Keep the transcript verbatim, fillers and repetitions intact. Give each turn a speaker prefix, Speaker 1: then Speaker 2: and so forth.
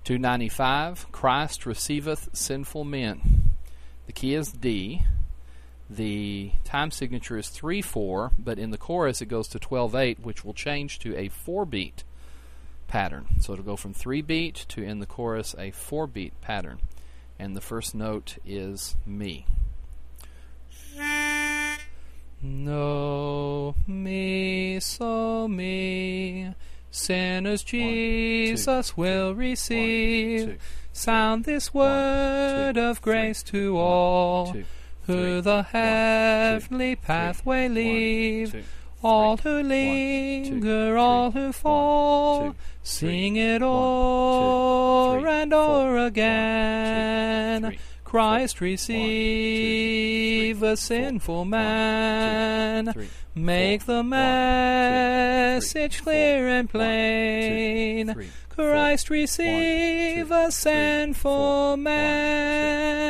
Speaker 1: two ninety-five, Christ receiveth sinful men. The key is D. The time signature is three four, but in the chorus it goes to twelve eight, which will change to a four-beat pattern. So it'll go from three-beat to, in the chorus, a four-beat pattern. And the first note is Mi. No, mi, so mi. Sinners Jesus
Speaker 2: One, two,
Speaker 1: will receive.
Speaker 2: One, two,
Speaker 1: Sound this word
Speaker 2: One, two,
Speaker 1: of grace
Speaker 2: three,
Speaker 1: to
Speaker 2: One,
Speaker 1: all
Speaker 2: two,
Speaker 1: who
Speaker 2: three,
Speaker 1: the
Speaker 2: One,
Speaker 1: heavenly
Speaker 2: two,
Speaker 1: pathway
Speaker 2: three,
Speaker 1: leave.
Speaker 2: One, two,
Speaker 1: All
Speaker 2: three,
Speaker 1: who
Speaker 2: One,
Speaker 1: linger,
Speaker 2: two,
Speaker 1: all
Speaker 2: three,
Speaker 1: who fall,
Speaker 2: One, two,
Speaker 1: sing
Speaker 2: three,
Speaker 1: it
Speaker 2: One,
Speaker 1: o'er
Speaker 2: two, three,
Speaker 1: and
Speaker 2: four,
Speaker 1: o'er
Speaker 2: One,
Speaker 1: again.
Speaker 2: two, three,
Speaker 1: Christ
Speaker 2: four,
Speaker 1: receive
Speaker 2: One, two,
Speaker 1: a
Speaker 2: three,
Speaker 1: sinful
Speaker 2: four,
Speaker 1: man.
Speaker 2: One, two, three,
Speaker 1: Make
Speaker 2: four,
Speaker 1: the
Speaker 2: One,
Speaker 1: message
Speaker 2: two, three,
Speaker 1: clear
Speaker 2: four,
Speaker 1: and
Speaker 2: One,
Speaker 1: plain.
Speaker 2: two, three,
Speaker 1: Christ
Speaker 2: four,
Speaker 1: receive
Speaker 2: One, two,
Speaker 1: a sinful
Speaker 2: three, four,
Speaker 1: man.